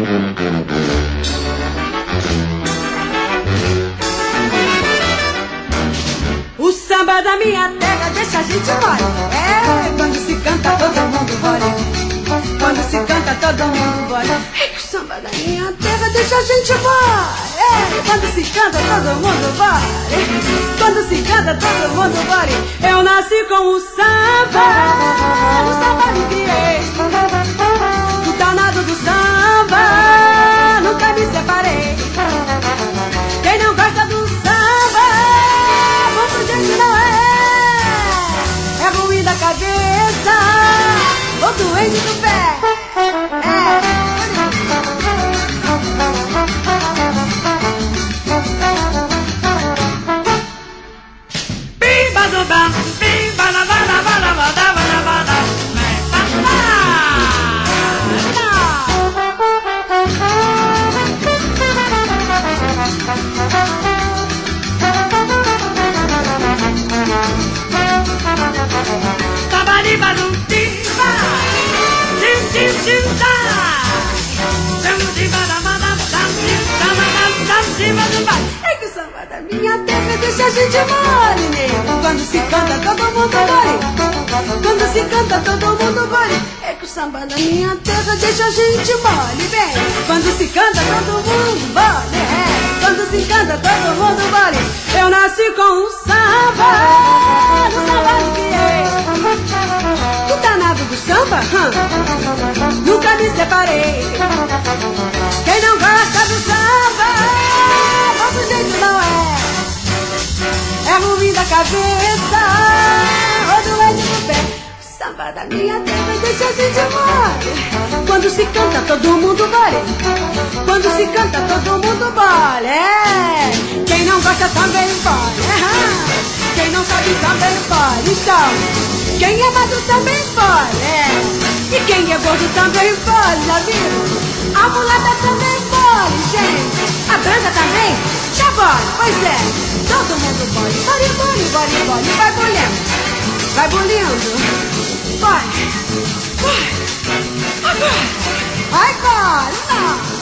O samba da minha terra deixa a gente mole. É, quando se canta todo mundo mole. Quando se canta todo mundo mole. É, o samba da minha terra deixa a gente mole. É, quando se canta todo mundo mole. Quando se canta todo mundo mole. Eu nasci com o samba me criei. O danado do samba, nunca me separei. Quem não gosta do samba, outro jeito não é. É ruim da cabeça, ou doente do pé. Bimba do bam, bimba na bala bala bala bala bala. É que o samba da minha terra deixa a gente mole, nego. Quando se canta todo mundo mole. Quando se canta todo mundo mole. É que o samba da minha terra deixa a gente mole, bem. Quando se canta todo mundo mole. É, quando se canta todo mundo mole. Eu nasci com um samba, no samba me criei. O danado do samba, nunca me separei. Quem não gosta do samba, outro jeito não é. É ruim da cabeça, ou doente do pé. O samba da minha terra deixa a gente mole. Quando se canta todo mundo mole. Quando se canta todo mundo mole. É. Quem não gosta também pode. Quem não sabe também pode. Então, quem é magro também pode. E quem é gordo também pode, já viu? A mulata também pode, gente. A branca também já pode, pois é. Todo mundo pode. Bole, bole, bole, bole. Vai bolhando. Vai bolhando. Vai. Vai. Agora. Vai, bole. Não.